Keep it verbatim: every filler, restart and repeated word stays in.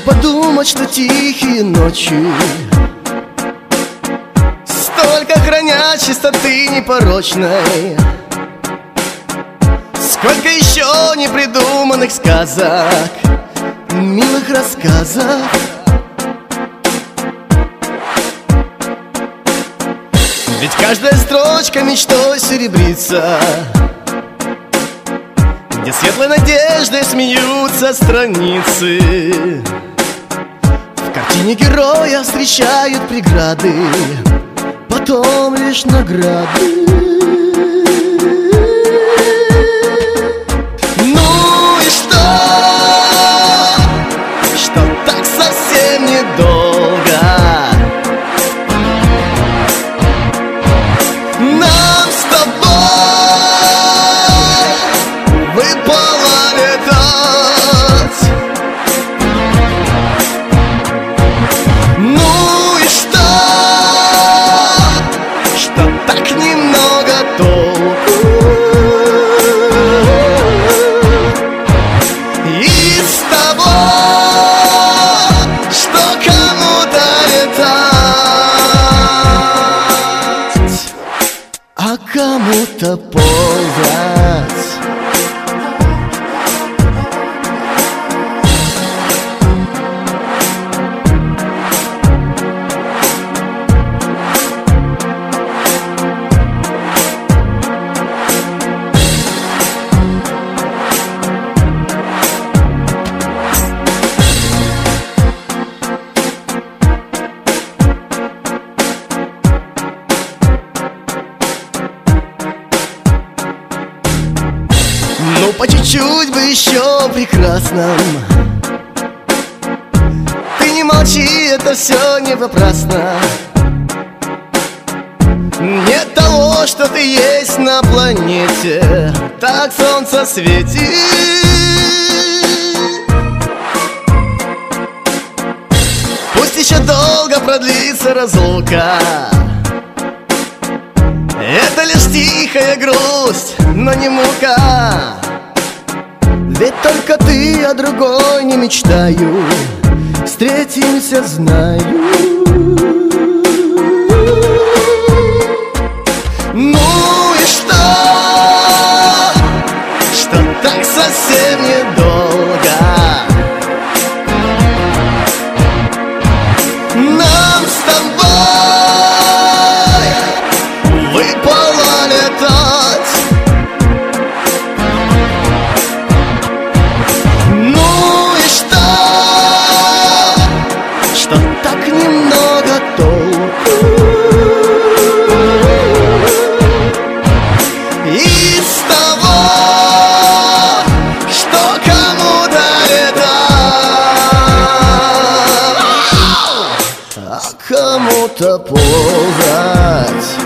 подумать, что тихие ночи столько хранят чистоты непорочной. Сколько еще непридуманных сказок, милых рассказов. Ведь каждая строчка мечтой серебрится, где светлой надеждой смеются страницы. В картине героя встречают преграды, потом лишь награды. Ну и что, что так совсем недолго нам с тобой выпало летать. Ну и что, что так немного толку из того, что кому-то летать, а кому-то ползать. Ну, по чуть-чуть бы еще прекрасном. Ты не молчи, это все не напрасно. Нет того, что ты есть на планете, так солнце светит. Пусть еще долго продлится разлука, это лишь тихая грусть, но не мука. Ведь только ты, а другой не мечтаю. Встретимся, знаю. Ну и что, что так совсем недолго нам с тобой выпало летать. Ну и что, что так немного толку из того, что кому-то летать, а кому-то ползать.